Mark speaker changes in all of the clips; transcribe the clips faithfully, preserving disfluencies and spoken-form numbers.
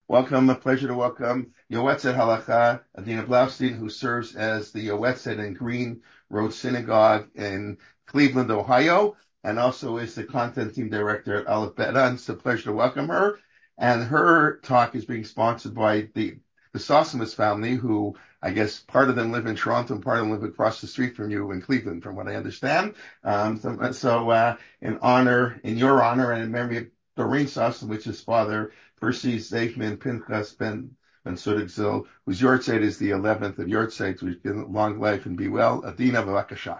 Speaker 1: Welcome, a pleasure to welcome Yoetzet Halacha, Adina Blaustein, who serves as the Yoetzet in Green Road Synagogue in Cleveland, Ohio, and also is the content team director at Aleph Beta. And it's a pleasure to welcome her. And her talk is being sponsored by the, the Sosimus family, who I guess part of them live in Toronto and part of them live across the street from you in Cleveland, from what I understand. Um, so, so uh, in honor, in your honor, and in memory of Doreen Sosum, which is father, Percy Zayfman Pinchas Ben Ben Sudigzil, whose Yortzeit is the eleventh of Yortzeit, who's been long life and be well. Adina Vavakasha.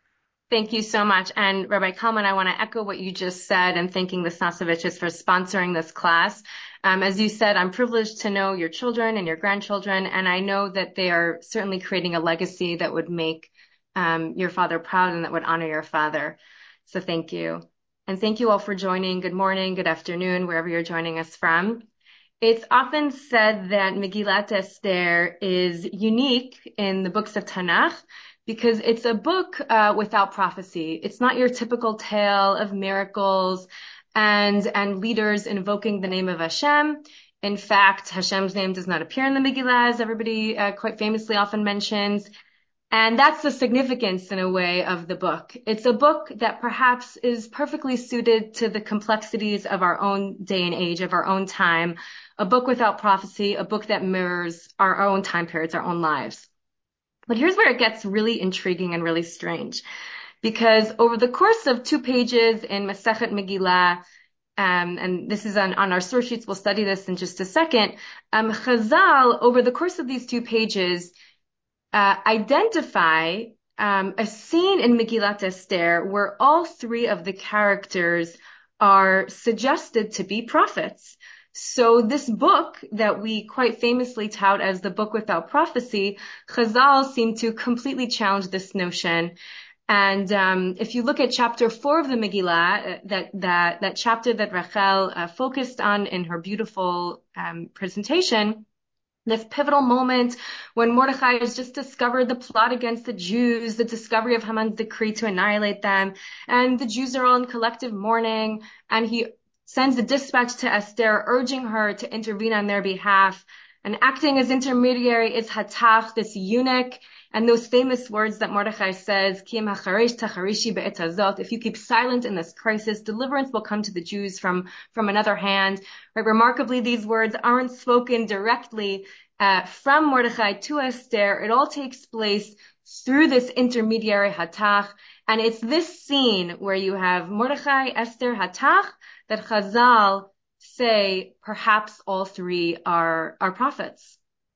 Speaker 2: Thank you so much. And Rabbi Kalman, I want to echo what you just said and thanking the Snosoviches for sponsoring this class. Um, as you said, I'm privileged to know your children and your grandchildren, and I know that they are certainly creating a legacy that would make um, your father proud and that would honor your father. So thank you. And thank you all for joining. Good morning, good afternoon, wherever you're joining us from. It's often said that Megillat Esther is unique in the books of Tanakh because it's a book uh, without prophecy. It's not your typical tale of miracles and and leaders invoking the name of Hashem. In fact, Hashem's name does not appear in the Megillah, as everybody uh, quite famously often mentions. And that's the significance, in a way, of the book. It's a book that perhaps is perfectly suited to the complexities of our own day and age, of our own time. A book without prophecy, a book that mirrors our own time periods, our own lives. But here's where it gets really intriguing and really strange. Because over the course of two pages in Masechet Megillah, um, and this is on, on our source sheets, we'll study this in just a second, um, Chazal, over the course of these two pages, Uh, identify um, a scene in Megillat Esther where all three of the characters are suggested to be prophets. So this book that we quite famously tout as the book without prophecy, Chazal seem to completely challenge this notion. And um, if you look at chapter four of the Megillah, that that that chapter that Rachel uh, focused on in her beautiful um, presentation, this pivotal moment when Mordechai has just discovered the plot against the Jews, the discovery of Haman's decree to annihilate them, and the Jews are all in collective mourning, and he sends a dispatch to Esther urging her to intervene on their behalf. And acting as intermediary is Hatach, this eunuch, and those famous words that Mordechai says, Ki im hacharesh tacharishi be'et hazot, if you keep silent in this crisis, deliverance will come to the Jews from, from another hand. Right? Remarkably, these words aren't spoken directly uh, from Mordechai to Esther. It all takes place through this intermediary Hatach. And it's this scene where you have Mordechai, Esther, Hatach, that Chazal say perhaps all three are, are prophets.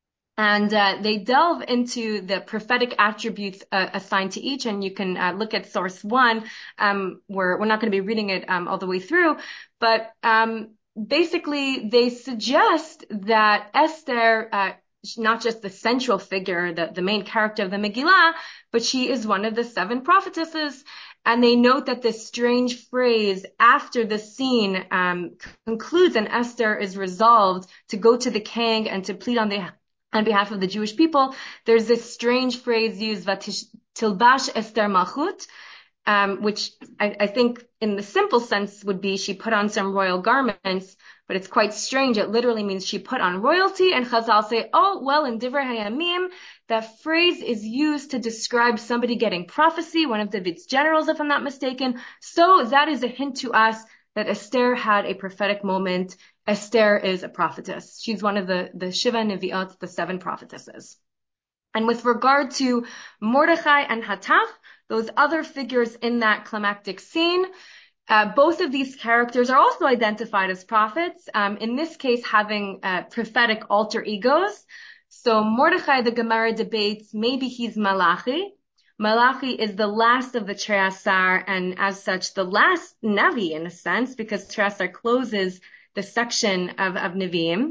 Speaker 2: And uh, they delve into the prophetic attributes uh, assigned to each, and you can uh, look at source one. Um, we're we're not going to be reading it um, all the way through, but um, basically they suggest that Esther, uh, not just the central figure, the the main character of the Megillah, but she is one of the seven prophetesses. And they note that this strange phrase after the scene um, concludes, and Esther is resolved to go to the king and to plead on the on behalf of the Jewish people. There's this strange phrase used, Tilbash Esther Malchut, um, which I, I think in the simple sense would be she put on some royal garments, but it's quite strange. It literally means she put on royalty, and Chazal say, oh, well, in Divrei Hayamim, that phrase is used to describe somebody getting prophecy, one of David's generals, if I'm not mistaken. So that is a hint to us that Esther had a prophetic moment. Esther is a prophetess. She's one of the, the Shiva Nevi'ot, the seven prophetesses. And with regard to Mordechai and Hatach, those other figures in that climactic scene, uh, both of these characters are also identified as prophets, um, in this case having uh, prophetic alter egos. So Mordechai, the Gemara debates, maybe he's Malachi. Malachi is the last of the Treasar, and as such, the last Navi in a sense, because Treasar closes the section of, of Nevi'im.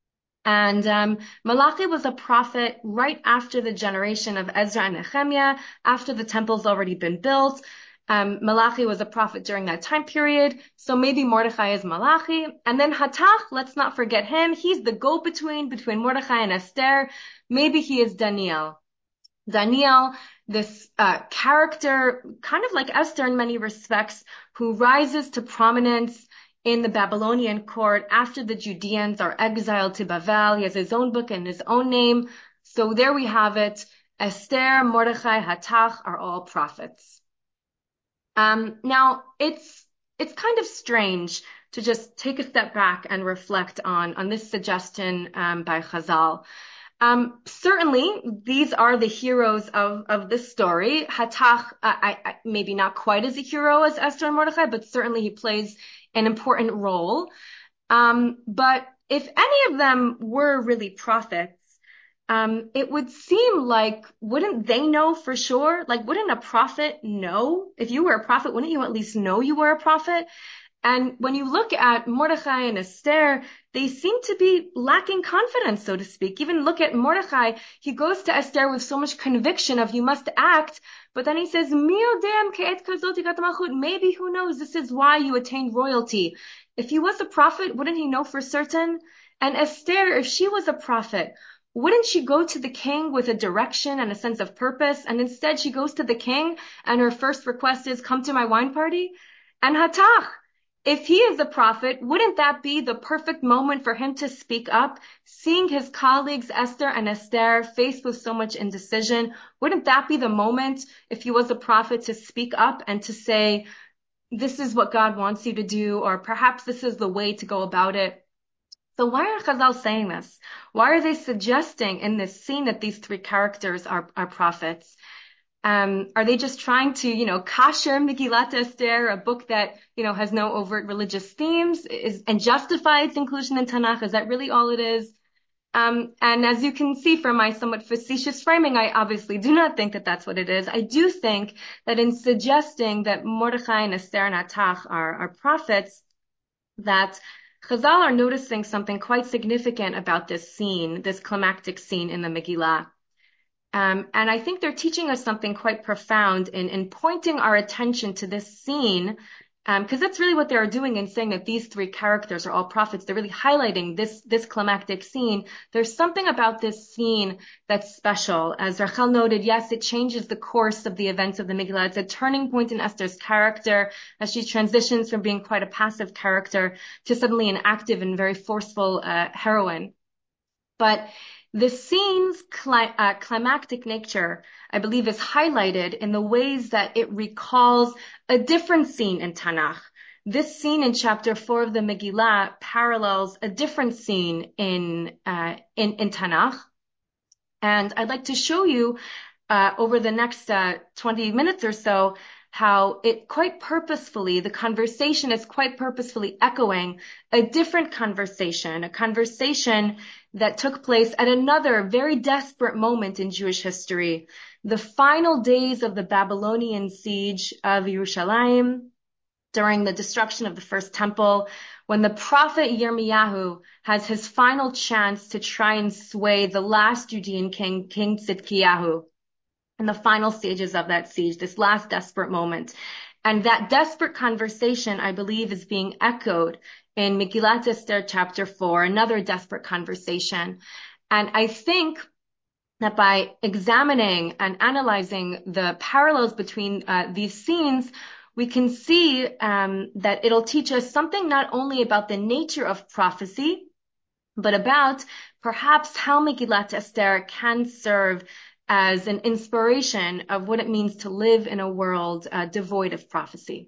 Speaker 2: And um, Malachi was a prophet right after the generation of Ezra and Nehemiah, after the temple's already been built. Um, Malachi was a prophet during that time period, so maybe Mordechai is Malachi. And then Hatach, let's not forget him. He's the go-between between Mordechai and Esther. Maybe he is Daniel. Daniel, this uh, character, kind of like Esther in many respects, who rises to prominence in the Babylonian court after the Judeans are exiled to Bavel. He has his own book and his own name. So there we have it. Esther, Mordechai, Hatach are all prophets. Um, now it's, it's kind of strange to just take a step back and reflect on, on this suggestion, um, by Chazal. Um, certainly these are the heroes of, of this story. Hatach, I, I, maybe not quite as a hero as Esther and Mordechai, but certainly he plays an important role. Um, but if any of them were really prophets, um, it would seem like, wouldn't they know for sure? Like, wouldn't a prophet know? If you were a prophet, wouldn't you at least know you were a prophet? And when you look at Mordechai and Esther, they seem to be lacking confidence, so to speak. Even look at Mordechai. He goes to Esther with so much conviction of you must act, but then he says, maybe, who knows, this is why you attained royalty. If he was a prophet, wouldn't he know for certain? And Esther, if she was a prophet, wouldn't she go to the king with a direction and a sense of purpose? And instead she goes to the king and her first request is, come to my wine party? And Hatach, if he is a prophet, wouldn't that be the perfect moment for him to speak up? Seeing his colleagues, Esther and Esther, faced with so much indecision, wouldn't that be the moment, if he was a prophet, to speak up and to say, this is what God wants you to do, or perhaps this is the way to go about it? So why are Chazal saying this? Why are they suggesting in this scene that these three characters are, are prophets? Um, are they just trying to, you know, kasher Megillat Esther, a book that, you know, has no overt religious themes, is, and justify its inclusion in Tanakh? Is that really all it is? Um, and as you can see from my somewhat facetious framing, I obviously do not think that that's what it is. I do think that in suggesting that Mordechai and Esther and Hatach are, are prophets, that Chazal are noticing something quite significant about this scene, this climactic scene in the Megillah. Um, and I think they're teaching us something quite profound in, in pointing our attention to this scene, um, because that's really what they are doing in saying that these three characters are all prophets. They're really highlighting this, this climactic scene. There's something about this scene that's special. As Rachel noted, yes, it changes the course of the events of the Megillah. It's a turning point in Esther's character as she transitions from being quite a passive character to suddenly an active and very forceful uh, heroine. But the scene's cli- uh, climactic nature, I believe, is highlighted in the ways that it recalls a different scene in Tanakh. This scene in chapter four of the Megillah parallels a different scene in uh, in, in Tanakh. And I'd like to show you uh, over the next uh, twenty minutes or so how it quite purposefully, the conversation is quite purposefully echoing a different conversation, a conversation that took place at another very desperate moment in Jewish history, the final days of the Babylonian siege of Yerushalayim, during the destruction of the first temple, when the prophet Yirmiyahu has his final chance to try and sway the last Judean king, King Tzidkiyahu, in the final stages of that siege, this last desperate moment. And that desperate conversation, I believe, is being echoed in Megillat Esther chapter four, another desperate conversation. And I think that by examining and analyzing the parallels between uh, these scenes, we can see um, that it'll teach us something not only about the nature of prophecy, but about perhaps how Megillat Esther can serve as an inspiration of what it means to live in a world uh, devoid of prophecy.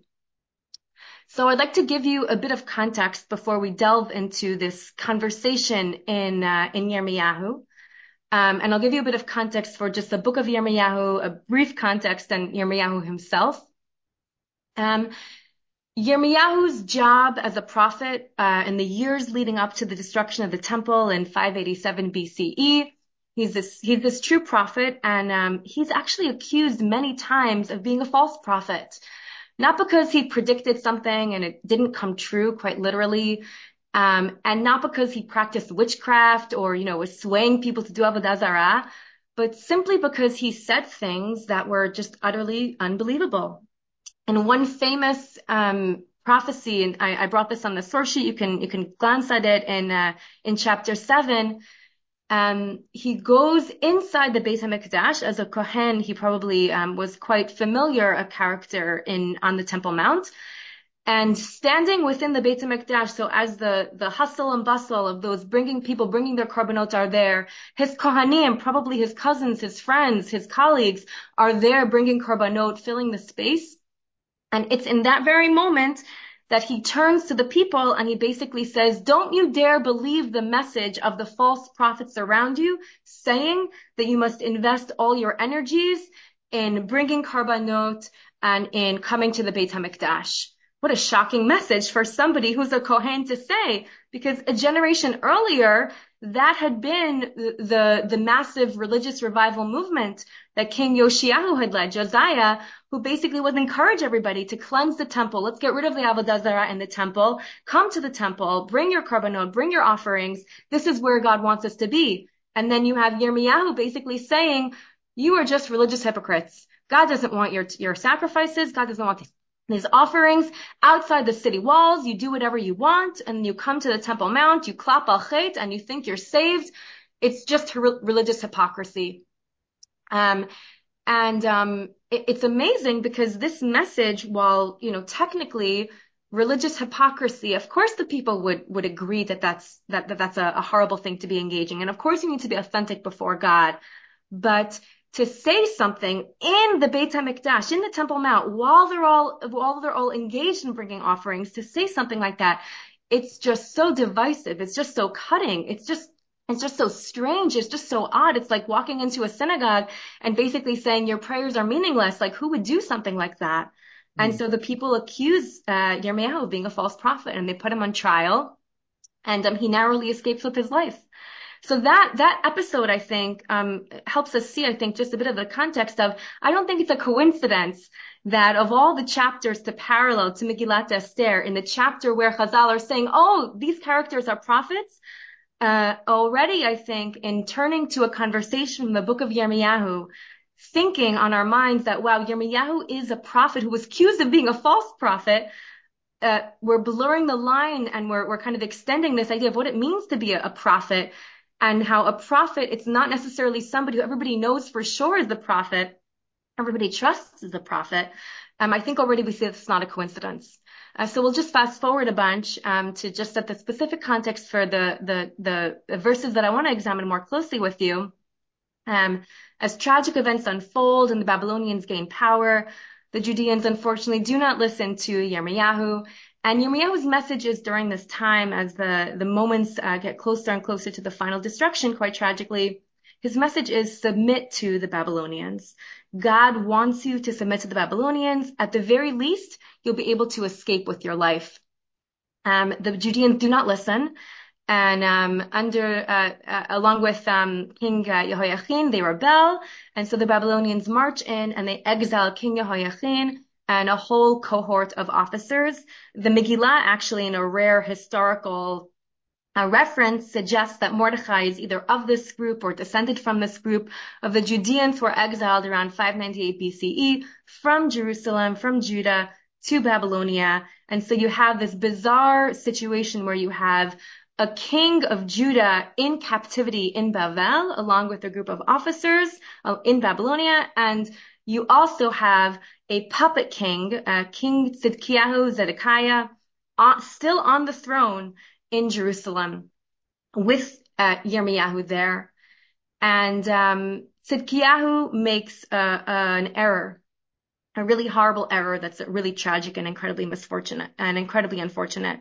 Speaker 2: So I'd like to give you a bit of context before we delve into this conversation in uh, in Yirmiyahu. Um, and I'll give you a bit of context for just the book of Yirmiyahu, a brief context on Yirmiyahu himself. Um, Yirmiyahu's job as a prophet uh, in the years leading up to the destruction of the temple in five eighty-seven B C E, he's this he's this true prophet, and um, he's actually accused many times of being a false prophet. Not because he predicted something and it didn't come true quite literally, um, and not because he practiced witchcraft or, you know, was swaying people to do Avodah Zarah, but simply because he said things that were just utterly unbelievable. And one famous um, prophecy, and I, I brought this on the source sheet. You can you can glance at it in uh, in chapter seven. Um, he goes inside the Beit HaMikdash as a Kohen. He probably um, was quite familiar, a character in on the Temple Mount. And standing within the Beit HaMikdash, so as the, the hustle and bustle of those bringing people, bringing their korbanot are there, his kohanim, probably his cousins, his friends, his colleagues are there bringing korbanot, filling the space. And it's in that very moment that he turns to the people and he basically says, don't you dare believe the message of the false prophets around you, saying that you must invest all your energies in bringing korbanot and in coming to the Beit HaMikdash. What a shocking message for somebody who's a Kohen to say, because a generation earlier, that had been the, the massive religious revival movement that King Yoshiyahu had led, Josiah, who basically would encourage everybody to cleanse the temple. Let's get rid of the Avodah Zarah in the temple. Come to the temple, bring your korbanot, bring your offerings. This is where God wants us to be. And then you have Yirmiyahu basically saying, you are just religious hypocrites. God doesn't want your, your sacrifices. God doesn't want these These offerings outside the city walls. You do whatever you want, and you come to the Temple Mount, you clap al chait, and you think you're saved. It's just re- religious hypocrisy. Um, and um, it, it's amazing because this message, while, you know, technically religious hypocrisy, of course the people would, would agree that that's, that, that that's a, a horrible thing to be engaging. And of course you need to be authentic before God. But to say something in the Beit HaMikdash, in the Temple Mount, while they're all, while they're all engaged in bringing offerings, to say something like that, it's just so divisive. It's just so cutting. It's just, it's just so strange. It's just so odd. It's like walking into a synagogue and basically saying your prayers are meaningless. Like, who would do something like that? Mm. And so the people accuse, uh, Yirmiyahu of being a false prophet, and they put him on trial, and, um, he narrowly escapes with his life. So that, that episode, I think, um, helps us see, I think, just a bit of the context of, I don't think it's a coincidence that of all the chapters to parallel to Megillat Esther, in the chapter where Chazal are saying, oh, these characters are prophets, uh, already, I think, in turning to a conversation from the book of Yirmiyahu, thinking on our minds that, wow, Yirmiyahu is a prophet who was accused of being a false prophet, uh, we're blurring the line and we're, we're kind of extending this idea of what it means to be a, a prophet. And how a prophet, it's not necessarily somebody who everybody knows for sure is the prophet, everybody trusts is the prophet. Um, I think already we see it's not a coincidence. Uh, so we'll just fast forward a bunch um, to just set the specific context for the, the, the verses that I want to examine more closely with you. Um, as tragic events unfold and the Babylonians gain power, the Judeans unfortunately do not listen to Yirmiyahu. And Yirmiyahu's messages during this time, as the, the moments uh, get closer and closer to the final destruction, quite tragically, his message is submit to the Babylonians. God wants you to submit to the Babylonians. At the very least, you'll be able to escape with your life. Um, the Judeans do not listen. And um, under, uh, uh, along with um, King uh, Jehoiachin, they rebel. And so the Babylonians march in and they exile King Jehoiachin and a whole cohort of officers. The Megillah, actually, in a rare historical uh, reference, suggests that Mordechai is either of this group or descended from this group of the Judeans who were exiled around five ninety-eight B C E from Jerusalem, from Judah to Babylonia. And so you have this bizarre situation where you have a king of Judah in captivity in Bavel, along with a group of officers uh, in Babylonia. And you also have a puppet king, uh, King Tzidkiyahu Zedekiah, uh, still on the throne in Jerusalem with uh, Yirmiyahu there. And um, Tzidkiyahu makes uh, uh, an error, a really horrible error that's really tragic and incredibly misfortunate and incredibly unfortunate.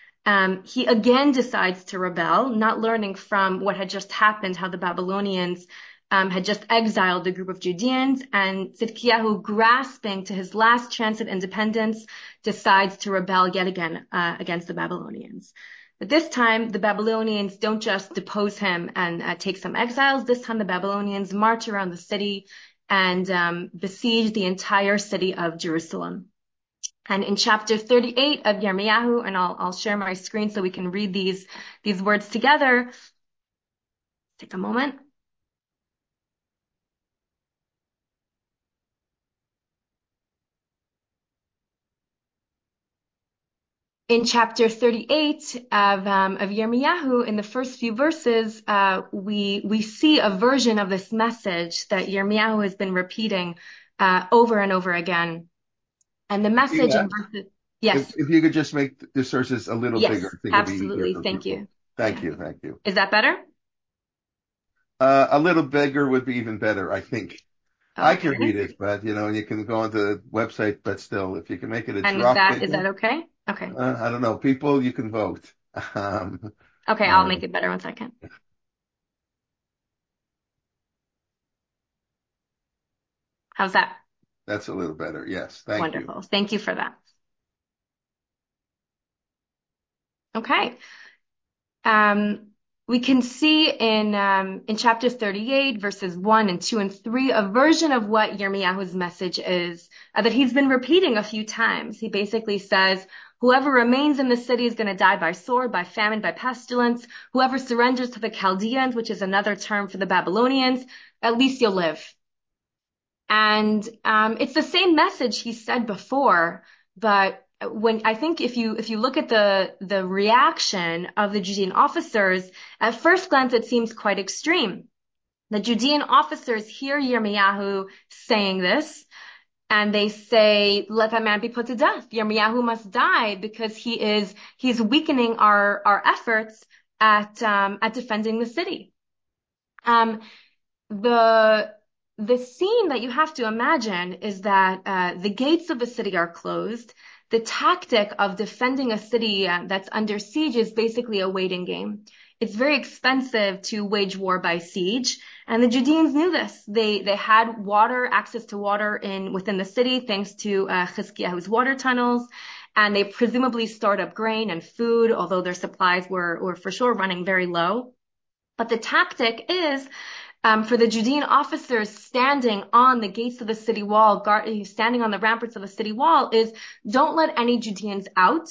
Speaker 2: Um, he again decides to rebel, not learning from what had just happened, how the Babylonians um, had just exiled the group of Judeans, and Tzidkiyahu, grasping to his last chance at independence, decides to rebel yet again uh, against the Babylonians. But this time, the Babylonians don't just depose him and uh, take some exiles. This time, the Babylonians march around the city and um, besiege the entire city of Jerusalem. And in chapter thirty-eight of Yirmiyahu, and I'll, I'll share my screen so we can read these, these words together. Take a moment. In chapter thirty-eight of, um, of Yirmiyahu, in the first few verses, uh, we, we see a version of this message that Yirmiyahu has been repeating, uh, over and over again. And the message in verses,
Speaker 1: If,
Speaker 2: Yes.
Speaker 1: if you could just make the sources a little bigger,
Speaker 2: Yes,
Speaker 1: I think it'd be easier
Speaker 2: absolutely.
Speaker 1: for
Speaker 2: Thank
Speaker 1: people.
Speaker 2: you.
Speaker 1: Thank
Speaker 2: Yeah.
Speaker 1: you. Thank you.
Speaker 2: Is that better?
Speaker 1: Uh, a little bigger would be even better, I think. I can read
Speaker 2: Okay.
Speaker 1: it, but you know, you can go on the website, but still, if you can make it a
Speaker 2: And is
Speaker 1: drop
Speaker 2: that is
Speaker 1: bigger,
Speaker 2: that okay? Okay.
Speaker 1: uh, I don't know. People, you can vote. Um,
Speaker 2: Okay, I'll
Speaker 1: uh,
Speaker 2: make it better one second. How's that?
Speaker 1: that's a little better. Yes. Thank you.
Speaker 2: Wonderful. Thank you for that. Okay. Um, we can see in um, in chapter thirty-eight, verses one and two and three, a version of what Yirmiyahu's message is uh, that he's been repeating a few times. He basically says, whoever remains in the city is going to die by sword, by famine, by pestilence. Whoever surrenders to the Chaldeans, which is another term for the Babylonians, at least you'll live. And um, it's the same message he said before, but when I think if you if you look at the the reaction of the Judean officers, at first glance it seems quite extreme. The Judean officers hear Yirmiyahu saying this, and they say, "Let that man be put to death. Yirmiyahu must die because he is he's weakening our our efforts at um, at defending the city." Um, the the scene that you have to imagine is that uh, the gates of the city are closed. The tactic of defending a city uh, that's under siege is basically a waiting game. It's very expensive to wage war by siege, and the Judeans knew this. They they had water, access to water in within the city thanks to uh, Chizkiyahu's water tunnels, and they presumably stored up grain and food, although their supplies were were for sure running very low. But the tactic is um, for the Judean officers standing on the gates of the city wall, guard, standing on the ramparts of the city wall, is don't let any Judeans out,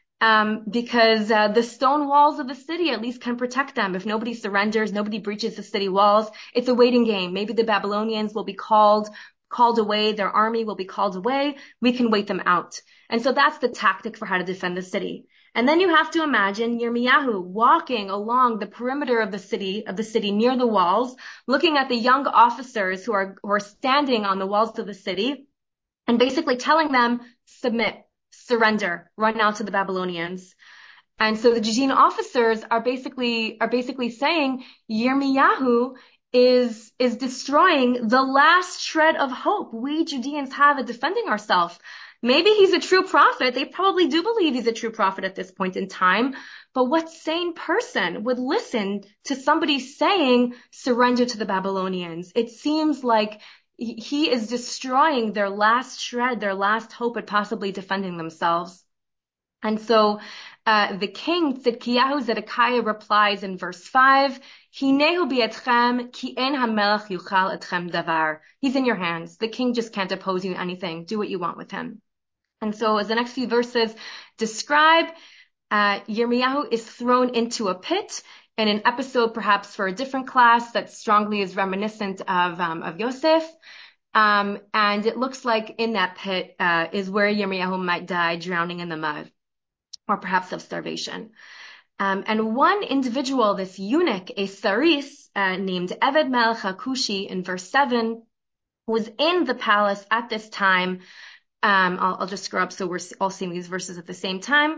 Speaker 2: um, because uh, the stone walls of the city at least can protect them. If nobody surrenders, nobody breaches the city walls, it's a waiting game. Maybe the Babylonians will be called called away, their army will be called away. We can wait them out. And so that's the tactic for how to defend the city. And then you have to imagine Yirmiyahu walking along the perimeter of the city, of the city near the walls, looking at the young officers who are, who are standing on the walls of the city and basically telling them, submit, surrender, run out to the Babylonians. And so the Judean officers are basically, are basically saying Yirmiyahu is, is destroying the last shred of hope we Judeans have at defending ourselves. Maybe he's a true prophet. They probably do believe he's a true prophet at this point in time. But what sane person would listen to somebody saying, surrender to the Babylonians? It seems like he is destroying their last shred, their last hope at possibly defending themselves. And so uh, the king, Tzidkiyahu Zedekiah, replies in verse five, Hinehu bi'etchem, ki en hamelech yuchal etchem davar. He's in your hands. The king just can't oppose you anything. Do what you want with him. And so as the next few verses describe, uh, Yirmiyahu is thrown into a pit in an episode perhaps for a different class that strongly is reminiscent of, um, of Yosef. Um, and it looks like in that pit uh, is where Yirmiyahu might die drowning in the mud, or perhaps of starvation. Um, and one individual, this eunuch, a saris, uh, named Eved Melech HaKushi in verse seven, was in the palace at this time. Um, I'll, I'll just scroll up so we're all seeing these verses at the same time.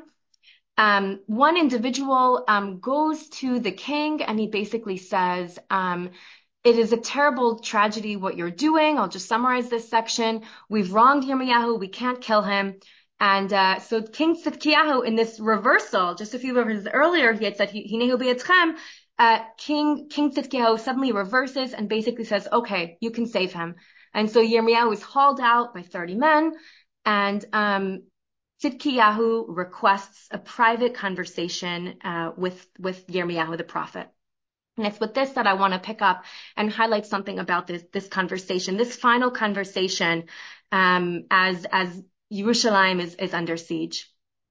Speaker 2: Um, one individual um, goes to the king and he basically says, um, it is a terrible tragedy what you're doing. I'll just summarize this section. We've wronged Yirmiyahu. We can't kill him. And uh, so King Tzidkiyahu, in this reversal, just a few verses earlier, he had said, Hinehu bi'etchem, uh, King, King Tzidkiyahu suddenly reverses and basically says, okay, you can save him. And so Yirmiyahu is hauled out by thirty men, and um, Tzidkiyahu requests a private conversation uh, with, with Yirmiyahu the prophet. And it's with this that I want to pick up and highlight something about this, this conversation, this final conversation, um, as, as Yerushalayim is, is under siege.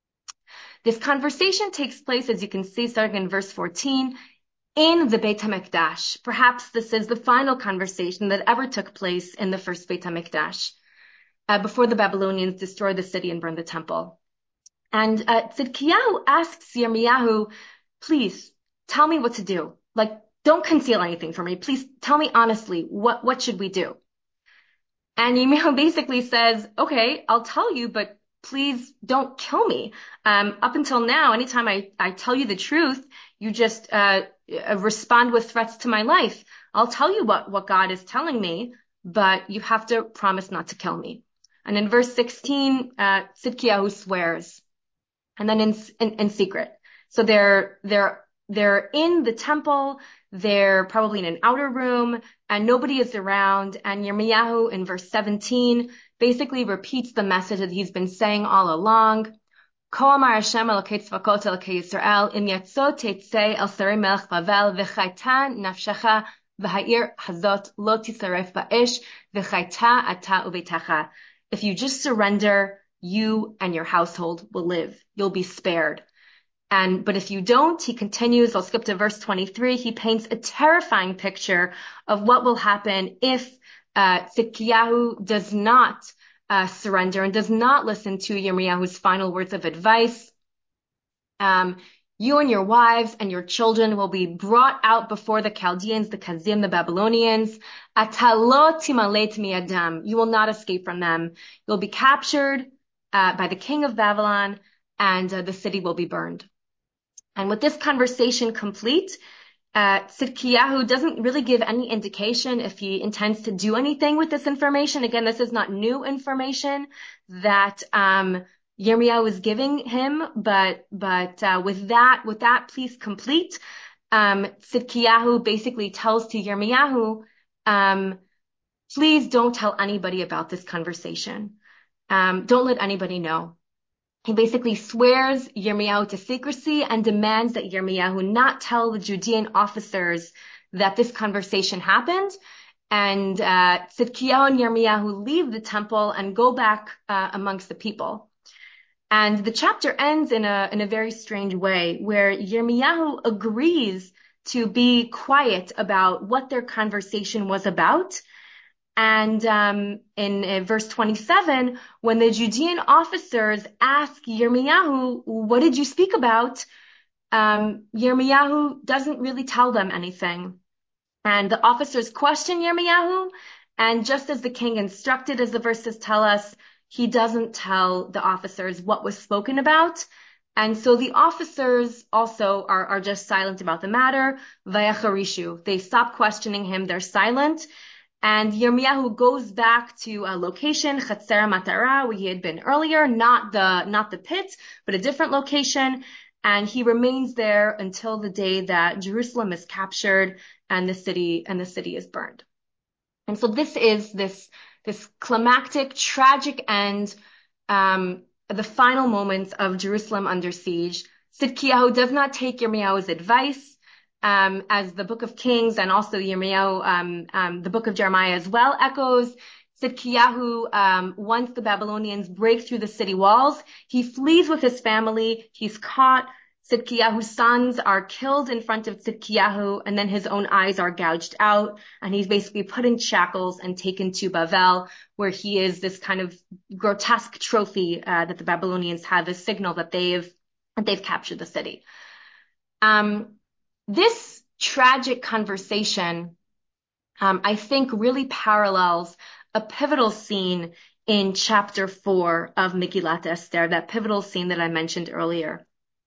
Speaker 2: This conversation takes place, as you can see, starting in verse fourteen, in the Beit HaMikdash. Perhaps this is the final conversation that ever took place in the first Beit HaMikdash, uh, before the Babylonians destroyed the city and burned the temple. And uh, Tzidkiyahu asks Yirmiyahu, please, tell me what to do. Like, don't conceal anything from me. Please tell me honestly, what, what should we do? And Yirmiyahu basically says, okay, I'll tell you, but please don't kill me. Um, up until now, anytime I, I tell you the truth, you just, uh, respond with threats to my life. I'll tell you what, what God is telling me, but you have to promise not to kill me. And in verse sixteen, uh, Tzidkiyahu swears, and then in, in, in secret. So they're, they're, they're in the temple, they're probably in an outer room, and nobody is around. And Yirmiyahu in verse seventeen basically repeats the message that he's been saying all along. כה אמר השם אלוקי צבאות אלוקי ישראל, אם יצא תצא אל שרי מלך בבל, וחייתה נפשך, והעיר הזאת לא תשרף באש, וחייתה אתה וביתך. If you just surrender, you and your household will live. You'll be spared. And, but if you don't, he continues, I'll skip to verse twenty-three, he paints a terrifying picture of what will happen if, uh, Tzidkiyahu does not, uh, surrender and does not listen to Yirmiyahu's final words of advice. Um, you and your wives and your children will be brought out before the Chaldeans, the Kazim, the Babylonians. Atalo timalet miadam. You will not escape from them. You'll be captured, uh, by the king of Babylon, and uh, the city will be burned. And with this conversation complete, uh, Tzidkiyahu doesn't really give any indication if he intends to do anything with this information. Again, this is not new information that, um, Yirmiyahu is giving him, but, but, uh, with that, with that piece complete, um, Tzidkiyahu basically tells to Yirmiyahu, um, please don't tell anybody about this conversation. Um, don't let anybody know. He basically swears Yirmiyahu to secrecy and demands that Yirmiyahu not tell the Judean officers that this conversation happened. And uh, Tzidkiyahu and Yirmiyahu leave the temple and go back uh, amongst the people. And the chapter ends in a in a very strange way, where Yirmiyahu agrees to be quiet about what their conversation was about. And um, in uh, verse twenty-seven, when the Judean officers ask Yirmiyahu, what did you speak about? Um, Yirmiyahu doesn't really tell them anything. And the officers question Yirmiyahu, and just as the king instructed, as the verses tell us, he doesn't tell the officers what was spoken about. And so the officers also are, are just silent about the matter. Vayacharishu. They stop questioning him. They're silent. And Yirmiyahu goes back to a location, Chatzer Matara, where he had been earlier, not the, not the pit, but a different location. And he remains there until the day that Jerusalem is captured and the city, and the city is burned. And so this is this, this climactic, tragic end, um, the final moments of Jerusalem under siege. Tzidkiyahu does not take Yirmiyahu's advice. Um, as the book of Kings and also Yirmiyahu, um, um, the book of Jeremiah as well echoes, Tzidkiyahu, um, once the Babylonians break through the city walls, he flees with his family. He's caught. Tzidkiyahu's sons are killed in front of Tzidkiyahu, and then his own eyes are gouged out, and he's basically put in shackles and taken to Bavel, where he is this kind of grotesque trophy, uh, that the Babylonians have, a signal that they've, that they've captured the city. Um, This tragic conversation, um, I think really parallels a pivotal scene in chapter four of Megillat Esther, that pivotal scene that I mentioned earlier.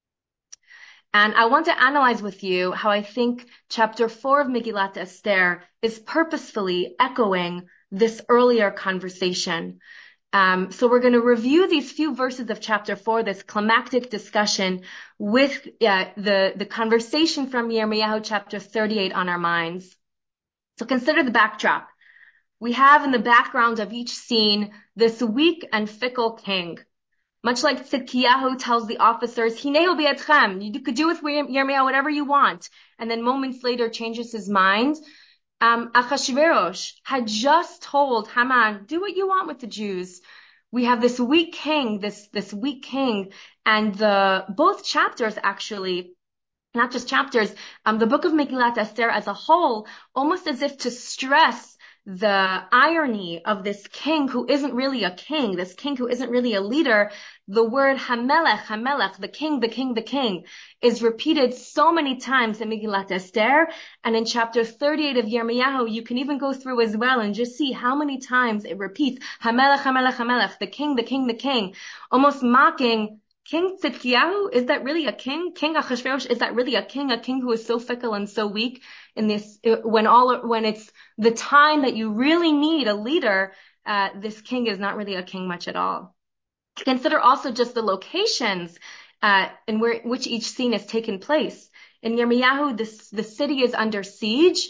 Speaker 2: And I want to analyze with you how I think chapter four of Megillat Esther is purposefully echoing this earlier conversation. Um, so we're going to review these few verses of chapter four, this climactic discussion, with uh, the, the conversation from Yirmiyahu chapter thirty-eight on our minds. So consider the backdrop. We have in the background of each scene this weak and fickle king. Much like Tzidkiyahu tells the officers, Hinehu bi'edchem, you could do with Yirmiyahu whatever you want, and then moments later changes his mind. Um, Achashverosh had just told Haman, do what you want with the Jews. We have this weak king, this, this weak king, and the, both chapters actually, not just chapters, um, the book of Megillat Esther as a whole, almost as if to stress the irony of this king who isn't really a king, this king who isn't really a leader, the word Hamelech, Hamelech, the king, the king, the king, is repeated so many times in Megillat Esther, and in chapter thirty-eight of Yirmiyahu, you can even go through as well and just see how many times it repeats Hamelech, Hamelech, Hamelech, the king, the king, the king, almost mocking King Tzidkiyahu. Is that really a king? King Achashverosh, is that really a king? A king who is so fickle and so weak in this, when all, when it's the time that you really need a leader, uh, this king is not really a king much at all. Consider also just the locations, uh, in where, which each scene has taken place. In Yirmiyahu, this, the city is under siege.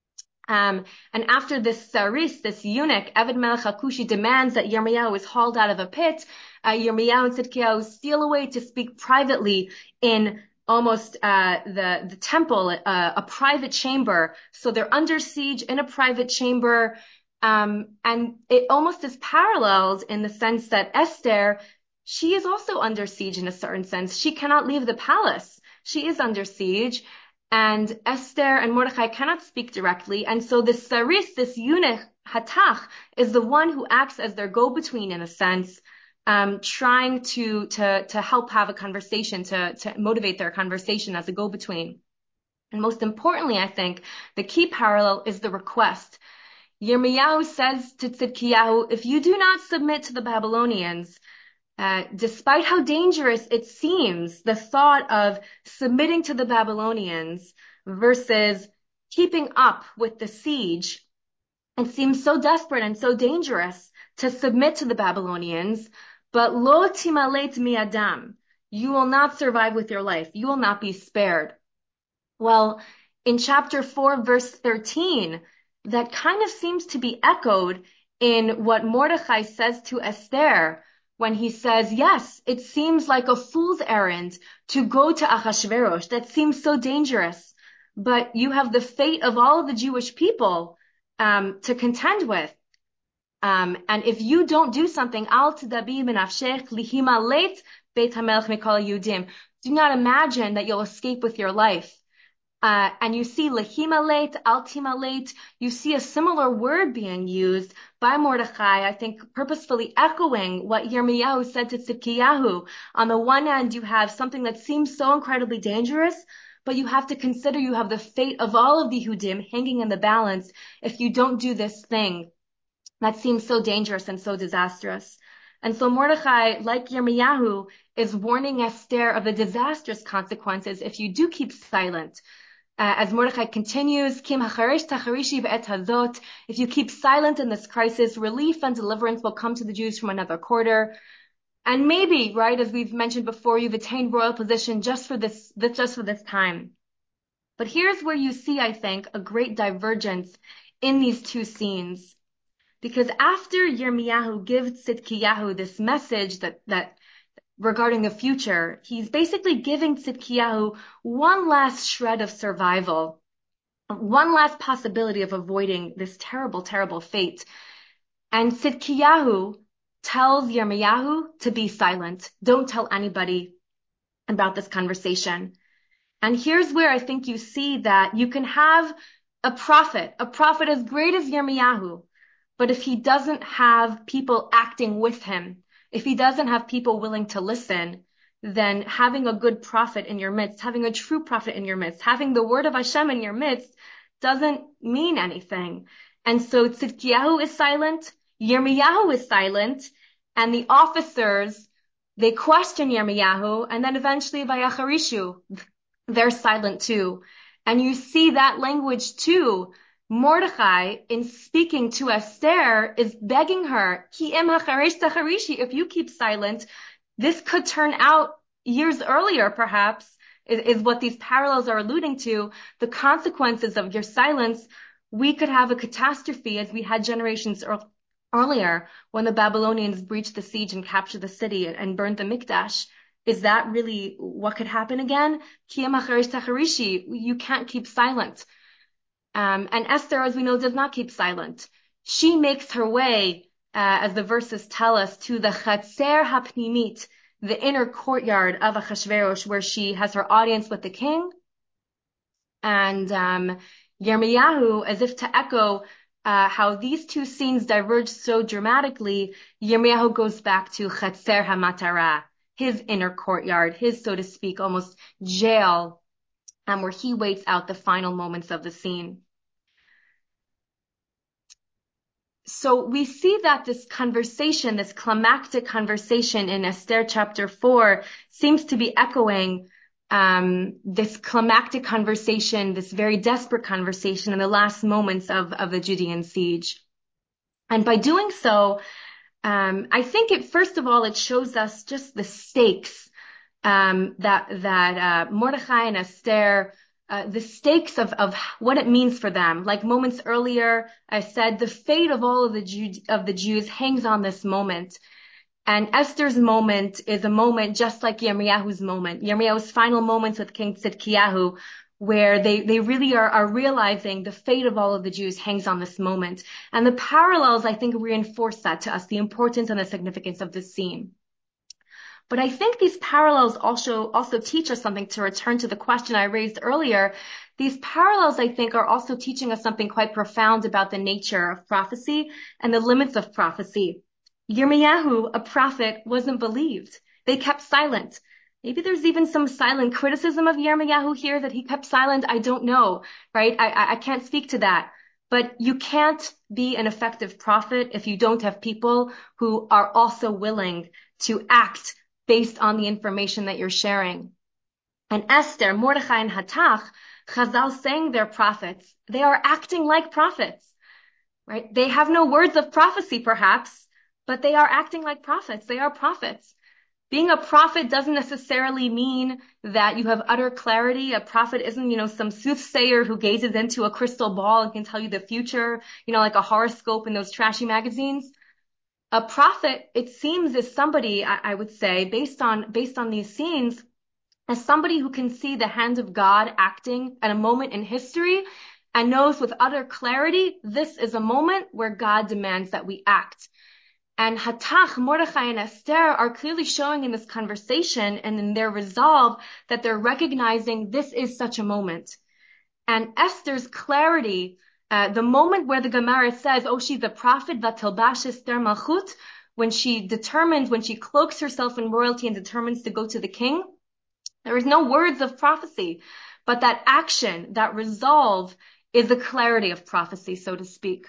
Speaker 2: Um, and after this saris, this eunuch, Eved Melech HaKushi, demands that Yirmiyahu is hauled out of a pit, uh, Yirmiyahu and Tzidkiyahu steal away to speak privately in almost uh, the, the temple, uh, a private chamber. So they're under siege in a private chamber. Um, and it almost is paralleled in the sense that Esther, she is also under siege in a certain sense. She cannot leave the palace. She is under siege. And Esther and Mordechai cannot speak directly. And so this saris, this eunuch, Hatach, is the one who acts as their go-between in a sense, um, trying to, to, to help have a conversation, to, to motivate their conversation as a go-between. And most importantly, I think the key parallel is the request. Yirmiyahu says to Tzidkiyahu, if you do not submit to the Babylonians, Uh, despite how dangerous it seems, the thought of submitting to the Babylonians versus keeping up with the siege, it seems so desperate and so dangerous to submit to the Babylonians, but lo timalet miadam, you will not survive with your life. You will not be spared. Well, in chapter four, verse thirteen, that kind of seems to be echoed in what Mordechai says to Esther, when he says, yes, it seems like a fool's errand to go to Achashverosh. That seems so dangerous. But you have the fate of all of the Jewish people um, to contend with. Um, and if you don't do something, al tadabi benafshech lihimalet beit hamelech mikol yudim. Do not imagine that you'll escape with your life. Uh, and you see lehimalet, altimalet, you see a similar word being used by Mordechai, I think purposefully echoing what Yirmiyahu said to Tzidkiyahu. On the one hand, you have something that seems so incredibly dangerous, but you have to consider you have the fate of all of the Yehudim hanging in the balance if you don't do this thing that seems so dangerous and so disastrous. And so Mordechai, like Yirmiyahu, is warning Esther of the disastrous consequences if you do keep silent. Uh, as Mordechai continues, Kim hacharish tacharishi be'et hazot, if you keep silent in this crisis, relief and deliverance will come to the Jews from another quarter. And maybe, right, as we've mentioned before, you've attained royal position just for this, this just for this time. But here's where you see, I think, a great divergence in these two scenes. Because after Yirmiyahu gives Tzidkiyahu this message that, that regarding the future, he's basically giving Tzidkiyahu one last shred of survival, one last possibility of avoiding this terrible, terrible fate. And Tzidkiyahu tells Yirmiyahu to be silent. Don't tell anybody about this conversation. And here's where I think you see that you can have a prophet, a prophet as great as Yirmiyahu, but if he doesn't have people acting with him, if he doesn't have people willing to listen, then having a good prophet in your midst, having a true prophet in your midst, having the word of Hashem in your midst doesn't mean anything. And so Tzidkiyahu is silent, Yirmiyahu is silent, and the officers, they question Yirmiyahu, and then eventually Vayacharishu, they're silent too. And you see that language too. Mordechai, in speaking to Esther, is begging her, Ki im hacharish tacharishi, if you keep silent, this could turn out years earlier, perhaps, is, is what these parallels are alluding to. The consequences of your silence, we could have a catastrophe as we had generations er- earlier when the Babylonians breached the siege and captured the city and, and burned the Mikdash. Is that really what could happen again? Ki im hacharish tacharishi, you can't keep silent. Um, and Esther, as we know, does not keep silent. She makes her way, uh, as the verses tell us, to the Chatzer HaPnimit, the inner courtyard of Achashverosh, where she has her audience with the king. And um, Yirmiyahu, as if to echo uh, how these two scenes diverge so dramatically, Yirmiyahu goes back to Chetzer HaMatara, his inner courtyard, his, so to speak, almost jail, um, where he waits out the final moments of the scene. So we see that this conversation, this climactic conversation in Esther chapter four seems to be echoing um, this climactic conversation, this very desperate conversation in the last moments of, of the Judean siege. And by doing so, um, I think it, first of all, it shows us just the stakes um, that that uh, Mordechai and Esther, uh, the stakes of of what it means for them. Like moments earlier, I said the fate of all of the Jew, of the Jews hangs on this moment. And Esther's moment is a moment just like Yirmiyahu's moment, Yirmiyahu's final moments with King Tzidkiyahu, where they, they really are, are realizing the fate of all of the Jews hangs on this moment. And the parallels, I think, reinforce that to us, the importance and the significance of this scene. But I think these parallels also, also teach us something. To return to the question I raised earlier, these parallels, I think, are also teaching us something quite profound about the nature of prophecy and the limits of prophecy. Yirmiyahu, a prophet, wasn't believed. They kept silent. Maybe there's even some silent criticism of Yirmiyahu here that he kept silent. I don't know, right? I, I can't speak to that. But you can't be an effective prophet if you don't have people who are also willing to act based on the information that you're sharing. And Esther, Mordechai, and Hatach, Chazal saying they're prophets. They are acting like prophets, right? They have no words of prophecy, perhaps, but they are acting like prophets. They are prophets. Being a prophet doesn't necessarily mean that you have utter clarity. A prophet isn't, you know, some soothsayer who gazes into a crystal ball and can tell you the future, you know, like a horoscope in those trashy magazines. A prophet, it seems, is somebody, I, I would say, based on, based on these scenes, as somebody who can see the hand of God acting at a moment in history and knows with utter clarity, this is a moment where God demands that we act. And Hatach, Mordechai, and Esther are clearly showing in this conversation and in their resolve that they're recognizing this is such a moment. And Esther's clarity, Uh, the moment where the Gemara says, oh, she's a prophet, Vatilbash Esther Malchut, when she determines, when she cloaks herself in royalty and determines to go to the king, there is no words of prophecy, but that action, that resolve is the clarity of prophecy, so to speak.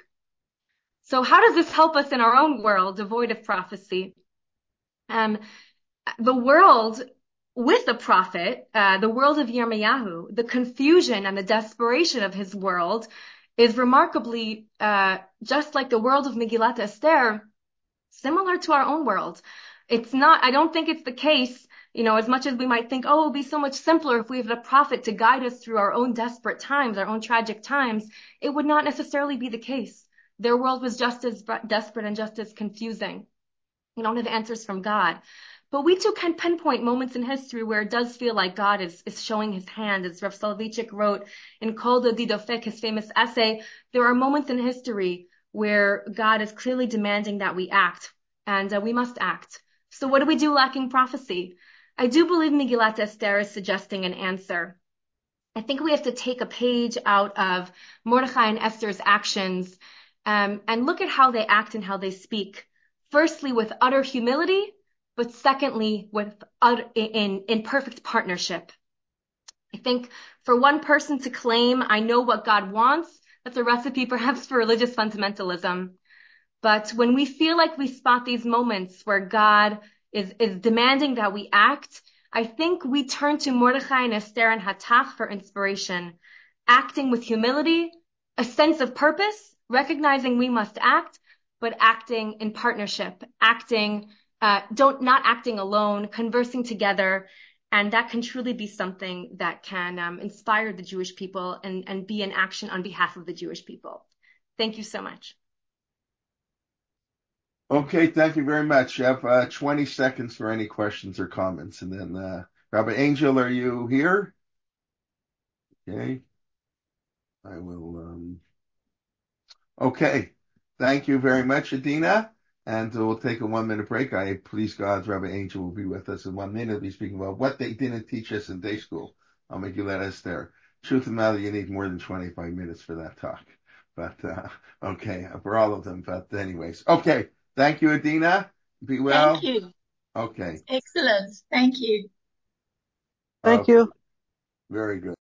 Speaker 2: So how does this help us in our own world, devoid of prophecy? Um, the world with a prophet, uh, the world of Yirmiyahu, the confusion and the desperation of his world is remarkably, uh, just like the world of Megillat Esther, similar to our own world. It's not, I don't think it's the case, you know, as much as we might think, oh, it would be so much simpler if we had a prophet to guide us through our own desperate times, our own tragic times. It would not necessarily be the case. Their world was just as desperate and just as confusing. You don't have answers from God. But we too can pinpoint moments in history where it does feel like God is, is showing his hand. As Rav Soloveitchik wrote in Kol Dodi Dofek, his famous essay, there are moments in history where God is clearly demanding that we act, and uh, we must act. So what do we do lacking prophecy? I do believe Megillat Esther is suggesting an answer. I think we have to take a page out of Mordechai and Esther's actions um, and look at how they act and how they speak. Firstly, with utter humility, but secondly, with utter, in, in perfect partnership. I think for one person to claim, I know what God wants, that's a recipe perhaps for religious fundamentalism. But when we feel like we spot these moments where God is, is demanding that we act, I think we turn to Mordechai and Esther and Hatach for inspiration, acting with humility, a sense of purpose, recognizing we must act, but acting in partnership, acting, uh, don't, not acting alone, conversing together. And that can truly be something that can um, inspire the Jewish people and, and be an action on behalf of the Jewish people. Thank you so much.
Speaker 1: Okay, thank you very much. You have uh, twenty seconds for any questions or comments. And then, uh, Rabbi Angel, are you here? Okay. I will. Um... Okay. Thank you very much, Adina. And we'll take a one minute break. I please God, Rabbi Angel will be with us in one minute. We'll be speaking about what they didn't teach us in day school. I'll make you let us there. Truth of the matter, you need more than twenty-five minutes for that talk. but, uh, okay, for all of them. But anyways, okay. Thank you, Adina. Be
Speaker 3: Thank
Speaker 1: well.
Speaker 3: you.
Speaker 1: Okay.
Speaker 3: Excellent. Thank you.
Speaker 4: Thank
Speaker 1: Okay.
Speaker 4: you.
Speaker 1: Very good.